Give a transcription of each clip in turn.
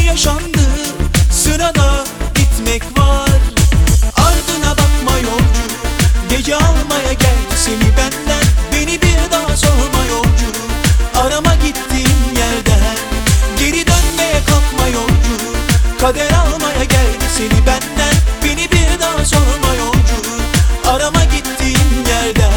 yaşandı, sırada gitmek var. Ardına bakma yolcu, gece almaya geldi seni benden. Beni bir daha sorma yolcu, arama gittiğin yerden. Geri dönmeye kalkma yolcu, kader almaya geldi seni benden. Beni bir daha sorma yolcu, arama gittiğin yerden.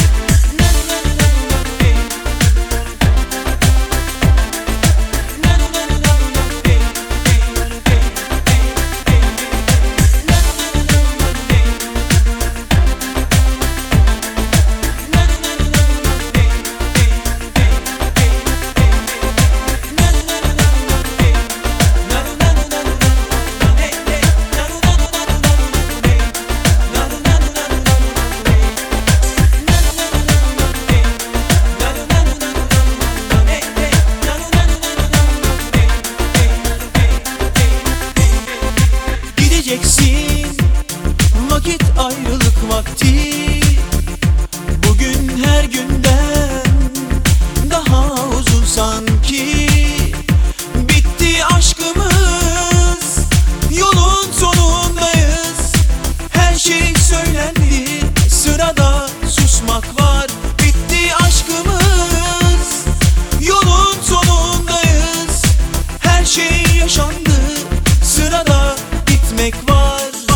Vakit ayrılık vakti, bugün her günden daha uzun sanki. Bitti aşkımız, yolun sonundayız. Her şey söylendi, sırada susmak var. Bitti aşkımız, yolun sonundayız. Her şey yaşandı, sırada gitmek var.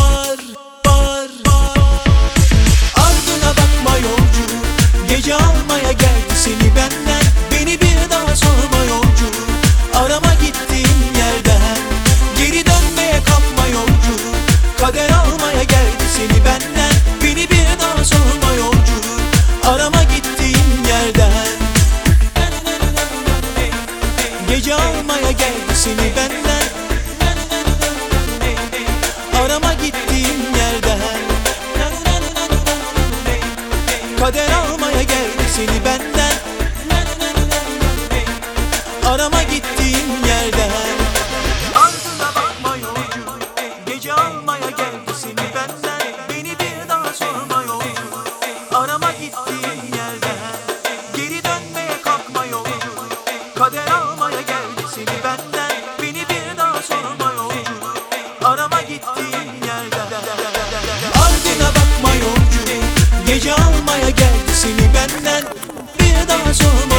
Gece almaya geldi seni benden. Beni bir daha sorma yolcu, arama gittiğin yerden. Geri dönmeye kalkma yolcu, kader almaya geldi seni benden. Beni bir daha sorma yolcu, arama gittiğin yerden. Gece almaya geldi seni benden. Arama gittiğin yerden. Kader almaya geldi seni benden. Arama gittiğin yerden. Ardına bakma yolcu, gece almaya geldi seni benden. Beni bir daha sorma yolcu, arama gittiğin yerden. Geri dönmeye kalkma yolcu, kader almaya geldi seni benden. Beni bir daha sorma yolcu, arama gittiğin yerden. Ardına bakma yolcu, gece almaya geldi seni benden. Bir daha sorma